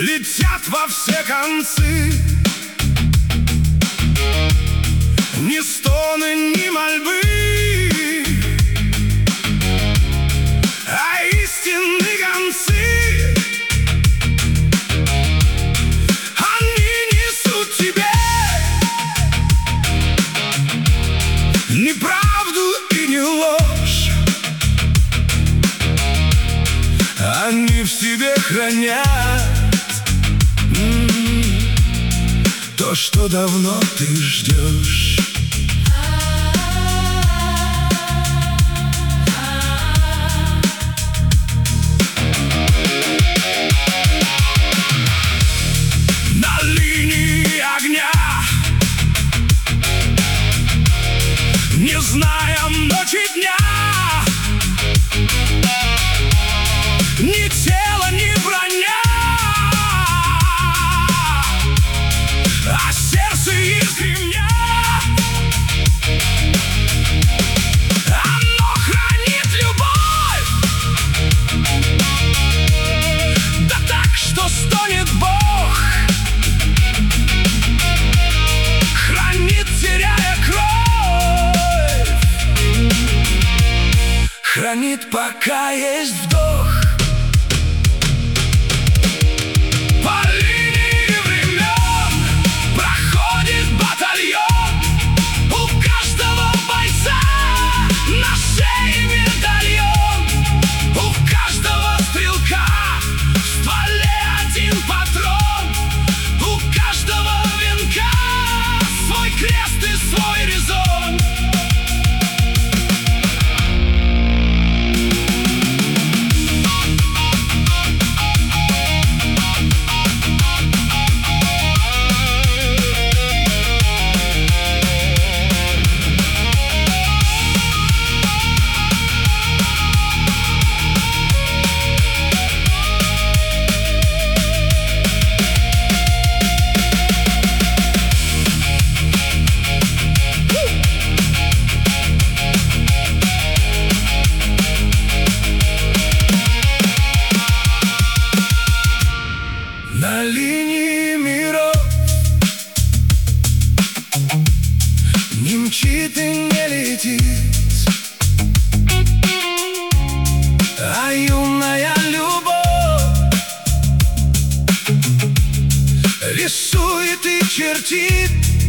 летят во все концы. Ни стоны, ни мольбы, а истинные гонцы. Они несут тебе неправду и не ложь. Они в себе хранят то, что давно ты ждешь. На линии огня, не зная ночи дня, ни тело, ни броня, а сердце из кремня. Оно хранит любовь, да так, что стонет Бог. Хранит, теряя кровь, хранит, пока есть вдох. По линии времен проходит батальон. У каждого бойца на шее медальон. У каждого стрелка в стволе один патрон. У каждого венка свой крест и свой резон. На линии миров не мчит и не летит, а юная любовь рисует и чертит